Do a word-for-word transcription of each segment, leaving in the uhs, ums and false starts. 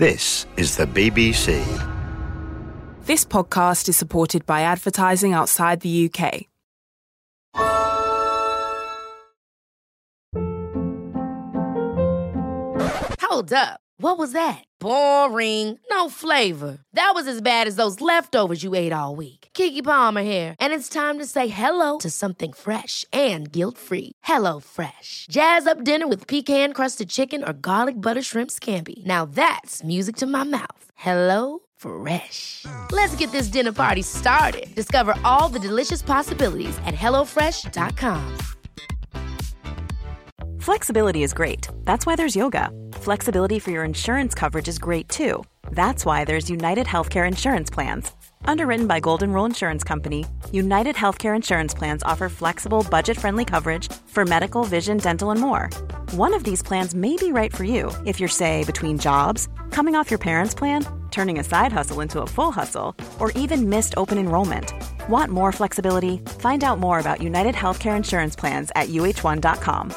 This is the B B C. This podcast is supported by advertising outside the U K. Hold up. What was that? Boring. No flavor. That was as bad as those leftovers you ate all week. Keke Palmer here, and it's time to say hello to something fresh and guilt-free. Hello Fresh. Jazz up dinner with pecan-crusted chicken or garlic butter shrimp scampi. Now that's music to my mouth. Hello Fresh. Let's get this dinner party started. Discover all the delicious possibilities at hello fresh dot com. Flexibility is great. That's why there's yoga. Flexibility for your insurance coverage is great too. That's why there's United Healthcare Insurance Plans. Underwritten by Golden Rule Insurance Company, United Healthcare Insurance Plans offer flexible, budget-friendly coverage for medical, vision, dental, and more. One of these plans may be right for you if you're, say, between jobs, coming off your parents' plan, turning a side hustle into a full hustle, or even missed open enrollment. Want more flexibility? Find out more about United Healthcare Insurance Plans at U H one dot com.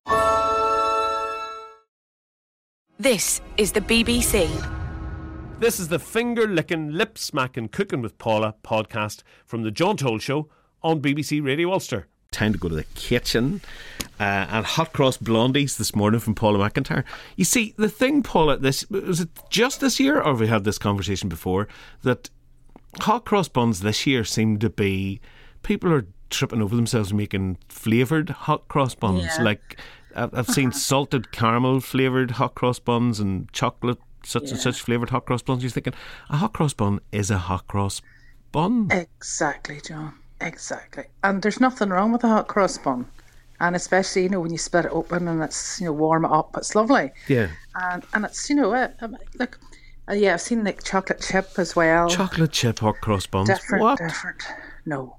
This is the B B C. This is the finger-licking, lip-smacking Cooking with Paula podcast from the John Toll Show on B B C Radio Ulster. Time to go to the kitchen. Uh, and hot cross blondies this morning from Paula McIntyre. You see, the thing, Paula, this was it just this year, or have we had this conversation before, that hot cross buns this year seem to be, people are tripping over themselves making flavoured hot cross buns. Yeah. Like, I've I've seen salted caramel flavoured hot cross buns and chocolate such Yeah. and such flavoured hot cross buns. You're thinking, a hot cross bun is a hot cross bun. Exactly, John. Exactly. And there's nothing wrong with a hot cross bun. And especially, you know, when you split it open and it's, you know, warm it up, it's lovely. Yeah. And and it's, you know, it, um, look, uh, yeah, I've seen like chocolate chip as well. Chocolate chip hot cross buns. Different, What? different. No.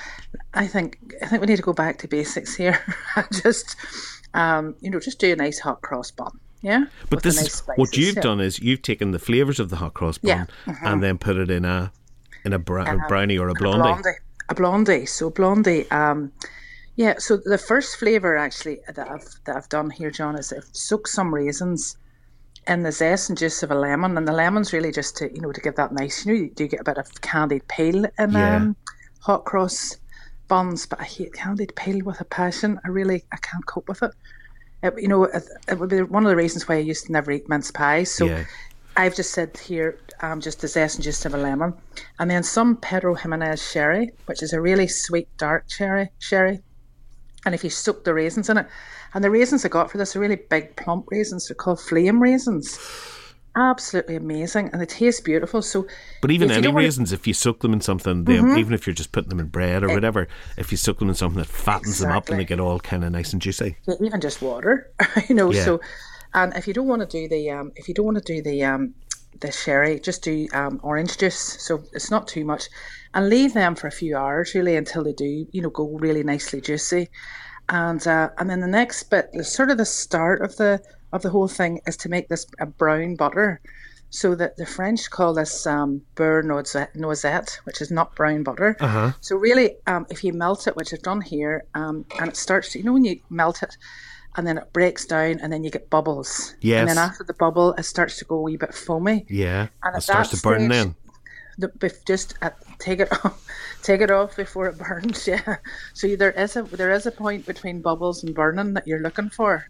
I think I think we need to go back to basics here. Just, um, you know, just do a nice hot cross bun. Yeah. But With this the is nice spices, what you've yeah. done is you've taken the flavours of the hot cross bun Yeah. Mhm. and then put it in a in a, bra- And a a- brownie or a A blondie. blondie. A blondie. So blondie. Um, yeah. So the first flavour actually that I've that I've done here, John, is I've soaked some raisins in the zest and juice of a lemon, and the lemon's really just to, you know, to give that nice. You know, you do get a bit of candied peel in Yeah. um, hot cross buns, but I hate candied peel with a passion. I really I can't cope with it. It you know, it, it would be one of the reasons why I used to never eat mince pies. So. Yeah. I've just said here, um, just the zest and juice of a lemon, and then some Pedro Jimenez sherry, which is a really sweet dark cherry. Sherry, and if you soak the raisins in it, and the raisins I got for this are really big plump raisins. They're called flame raisins. Absolutely amazing, and they taste beautiful. So, But even if you any don't wanna- raisins, if you soak them in something, they, Mhm. even if you're just putting them in bread or whatever, if you soak them in something that fattens them up and Exactly. they get all kind of nice and juicy. Yeah, even just water, you know. Yeah. So, and if you don't want to do the, um, if you don't want to do the, um, the sherry, just do um, orange juice. So it's not too much, and leave them for a few hours really until they do, you know, go really nicely juicy. And uh, and then the next bit, the sort of the start of the of the whole thing, is to make this a brown butter. So that the French call this um, beurre noisette, noisette, which is not brown butter. Uh-huh. So really, um, if you melt it, which I've done here, um, and it starts to, you know, when you melt it, and then it breaks down, and then you get bubbles. Yes. And then after the bubble, it starts to go a wee bit foamy. Yeah. And It at starts that to burn stage, then. The, bef- just uh, take it off, take it off before it burns. Yeah. So there is a there is a point between bubbles and burning that you're looking for.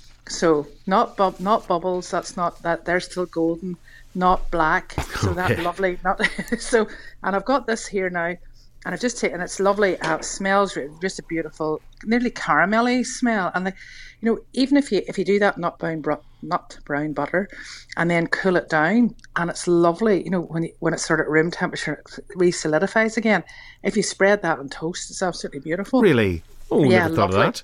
So not bub not bubbles. That's not that. They're still golden, not black. So that Okay. lovely. Not so. And I've got this here now, and I've just taken. It's lovely. Uh, it smells re- just a beautiful, nearly caramelly smell. And the, you know, even if you if you do that nut brown bro- nut brown butter, and then cool it down, and it's lovely. You know, when you, when it's sort of room temperature, it re-solidifies again. If you spread that on toast, it's absolutely beautiful. Really? Oh, Yeah, never thought lovely. of that.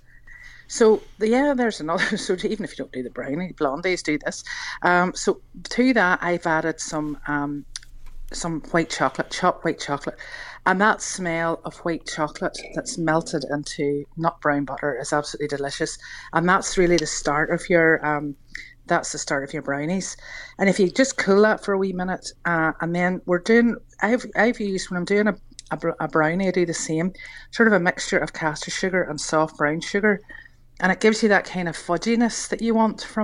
So the, yeah, there's another. So even if you don't do the brownie, blondies do this. Um, so to that, I've added some um, some white chocolate, chopped white chocolate, and that smell of white chocolate that's melted into nut brown butter is absolutely delicious. And that's really the start of your um, that's the start of your brownies. And if you just cool that for a wee minute, uh, and then we're doing, I've I've used when I'm doing a, a br- a brownie, I do the same, sort of a mixture of caster sugar and soft brown sugar. And it gives you that kind of fudginess that you want from a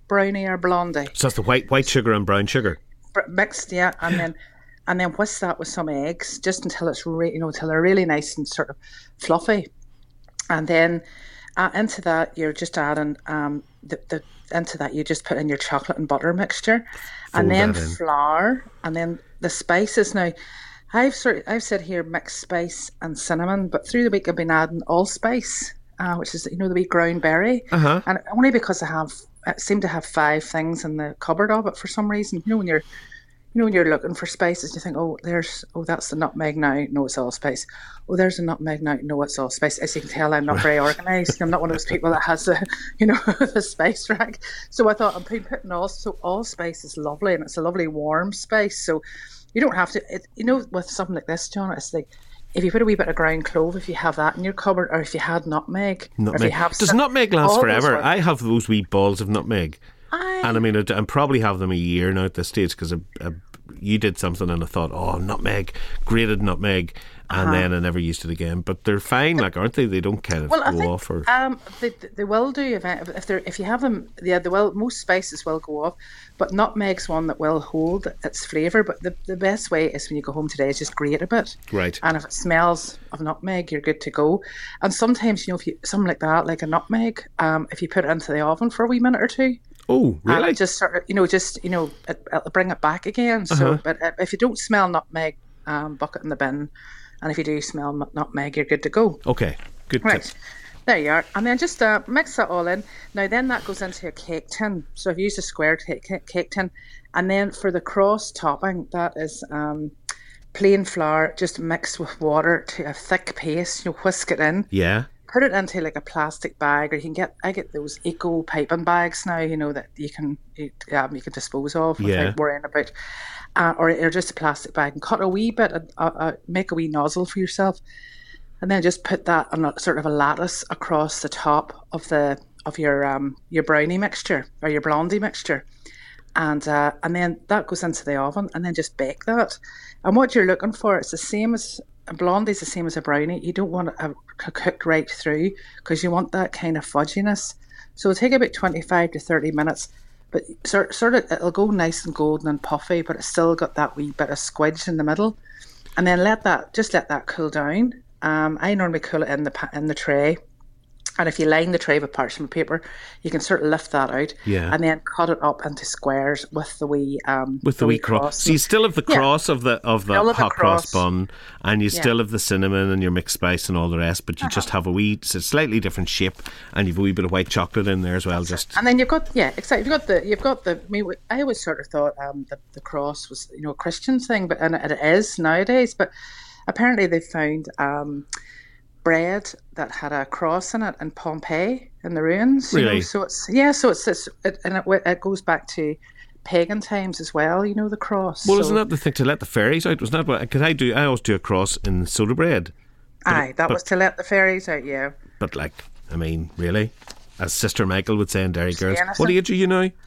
brownie or blondie. So that's the white white sugar and brown sugar mixed, yeah, and then and then whisk that with some eggs, just until it's re- you know until they're really nice and sort of fluffy, and then uh, into that you're just adding um the, the into that you just put in your chocolate and butter mixture, Fold and then flour, and then the spices. Now, I've sort of, I've said here mixed spice and cinnamon, but through the week I've been adding allspice, uh, which is you know the wee ground berry, uh-huh. and only because I have I seem to have five things in the cupboard of it for some reason. You know when you're You know, when you're looking for spices, you think, oh, there's, oh, that's the nutmeg now. No, it's allspice. Oh, there's a nutmeg now. No, it's allspice. As you can tell, I'm not very organised. I'm not one of those people that has the, you know, the spice rack. So I thought I'm putting all, so allspice is lovely, and it's a lovely warm spice. So you don't have to, it, you know, with something like this, John, it's like, if you put a wee bit of ground clove, if you have that in your cupboard, or if you had nutmeg. Nutmeg. Or if you have Does some, nutmeg last forever? I have those wee balls of nutmeg. I, and I mean, I, I probably have them a year now at this stage, because I, I you did something and I thought, oh, nutmeg, grated nutmeg, and uh-huh. then I never used it again. But they're fine, like, aren't they? They don't kind of well, go I think, off. Or um, they they will do if if they if you have them. Yeah, they will. Most spices will go off, but nutmeg's one that will hold its flavour. But the the best way is when you go home today is just grate a bit, right? And if it smells of nutmeg, you're good to go. And sometimes, you know, if you something like that, like a nutmeg, um, if you put it into the oven for a wee minute or two. Oh, really? And just sort of, you know, just, you know, it, it'll bring it back again. So, uh-huh. but if you don't smell nutmeg, um, bucket in the bin. And if you do smell nutmeg, you're good to go. Okay, good right. tip. There you are. And then just uh, mix that all in. Now, then that goes into a cake tin. So I've used a square cake, cake tin. And then for the cross topping, that is um, plain flour, just mixed with water to a thick paste. You know, whisk it in. Yeah. Put it into like a plastic bag, or you can get, I get those eco piping bags now, you know, that you can you, um, you can dispose of without yeah. worrying about, uh, or, or just a plastic bag, and cut a wee bit, uh, uh, make a wee nozzle for yourself, and then just put that on a sort of a lattice across the top of the of your um your brownie mixture or your blondie mixture, and uh, and then that goes into the oven, and then just bake that. And what you're looking for, it's the same as a blondie is the same as a brownie. You don't want it cooked right through, because you want that kind of fudginess. So it'll take about twenty-five to thirty minutes, but sort, sort of it'll go nice and golden and puffy, but it's still got that wee bit of squidge in the middle. And then let that just let that cool down. Um, I normally cool it in the in the tray. And if you line the tray with parchment paper, you can sort of lift that out, yeah. and then cut it up into squares with the wee um, with the, the wee cross. cross. So you still have the cross yeah. of the of the still hot the cross. cross bun, and you yeah. still have the cinnamon and your mixed spice and all the rest. But you uh-huh. just have a wee, it's a slightly different shape, and you've a wee bit of white chocolate in there as well. That's just it. And then you've got yeah, exactly. You've got the you've got the. I mean, I always sort of thought um, the the cross was you know a Christian thing, but and it is nowadays. But apparently they found. Um, bread that had a cross in it in Pompeii in the ruins. Really? You know? So it's yeah, so it's, it's it, and it, it goes back to pagan times as well. You know the cross. Well, so. Isn't that the thing to let the fairies out? Wasn't that what? Because I do, I always do a cross in soda bread. Aye, it, that but, was to let the fairies out. Yeah. But like, I mean, really, as Sister Michael would say in Derry Girls, anything. What age are you now?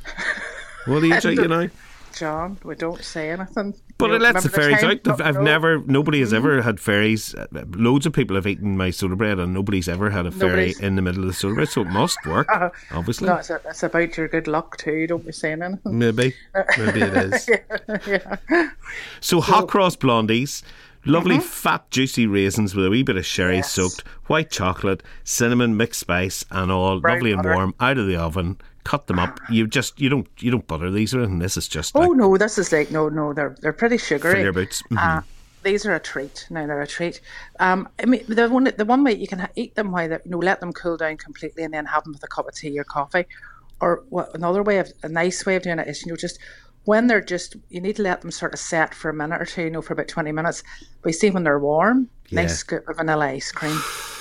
What age are you now? John, we don't say anything. But you it lets the fairies time? out. I've no. never, nobody has mm-hmm. ever had fairies. Loads of people have eaten my soda bread, and nobody's ever had a fairy nobody's... in the middle of the soda bread. So it must work, uh, obviously. No, it's, a, it's about your good luck too. Don't be saying anything. Maybe, maybe it is. yeah, yeah. So, so hot cross blondies. Lovely mm-hmm. fat juicy raisins with a wee bit of sherry yes. soaked, white chocolate, cinnamon, mixed spice, and all Brown lovely butter. and warm out of the oven. Cut them up. You just you don't you don't butter these or anything. This is just oh like, no, this is like no no they're they're pretty sugary. Fill your boots. Mm-hmm. Uh, these are a treat. No, they're a treat. Um, I mean the one the one way you can eat them while they you know let them cool down completely and then have them with a cup of tea or coffee, or what another way of a nice way of doing it is you know just. When they're just, you need to let them sort of set for a minute or two, you know, for about twenty minutes. But you see when they're warm, yeah. nice scoop of vanilla ice cream.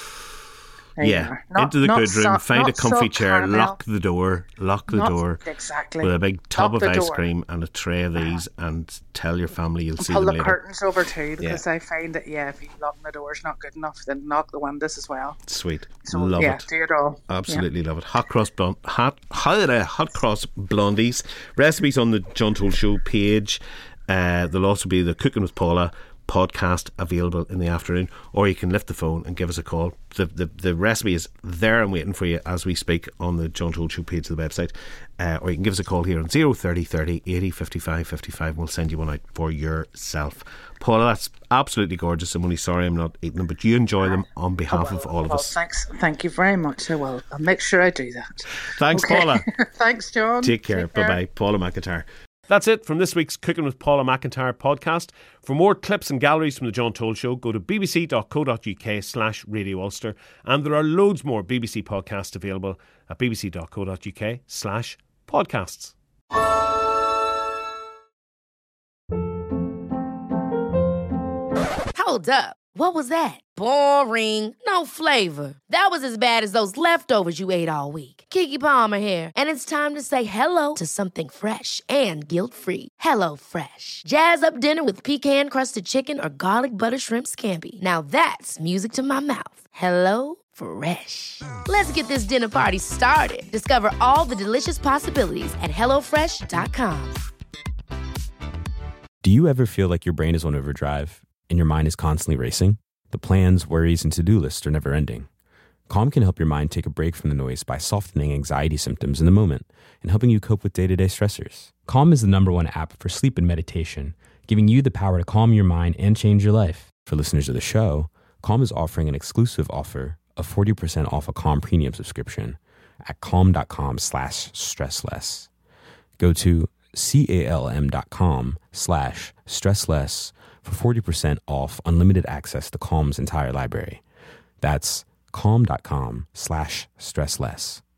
There yeah, not, into the good room, soft, find a comfy chair, caramel. lock the door, lock the not, door. Exactly. With a big tub lock of ice door. cream and a tray of these, uh-huh. and tell your family you'll and see pull them the later. curtains over too, because yeah. I find that, yeah, if you lock the doors not good enough, then knock the windows as well. Sweet. So, love yeah, it. do it all. Absolutely yeah. love it. Hot cross blond, hot, hot, uh, hot cross blondies. Recipes on the John Toll Show page. Uh, there'll also be the Cooking with Paula podcast available in the afternoon, or you can lift the phone and give us a call. The the, the recipe is there and waiting for you as we speak on the John Toll Show page of the website, uh, or you can give us a call here on zero thirty thirty eighty fifty-five fifty-five and we'll send you one out for yourself. Paula, that's absolutely gorgeous. I'm only sorry I'm not eating them, but you enjoy them on behalf oh, well, of all of well, us. Thanks, thank you very much. I will. I'll make sure I do that. Thanks, okay. Paula. Thanks, John. Take care. Take care. Bye bye. Paula McIntyre. That's it from this week's Cooking with Paula McIntyre podcast. For more clips and galleries from the John Toll Show, go to bbc.co.uk slash Radio Ulster. And there are loads more B B C podcasts available at bbc.co.uk slash podcasts. Hold up. What was that? Boring. No flavor. That was as bad as those leftovers you ate all week. Keke Palmer here, and it's time to say hello to something fresh and guilt-free. Hello Fresh. Jazz up dinner with pecan-crusted chicken or garlic butter shrimp scampi. Now that's music to my mouth. Hello Fresh. Let's get this dinner party started. Discover all the delicious possibilities at hello fresh dot com. Do you ever feel like your brain is on overdrive and your mind is constantly racing? The plans, worries, and to-do lists are never ending. Calm can help your mind take a break from the noise by softening anxiety symptoms in the moment and helping you cope with day-to-day stressors. Calm is the number one app for sleep and meditation, giving you the power to calm your mind and change your life. For listeners of the show, Calm is offering an exclusive offer of forty percent off a Calm premium subscription at calm.com slash stressless. Go to calm.com slash stressless for forty percent off unlimited access to Calm's entire library. That's calm.com slash stressless.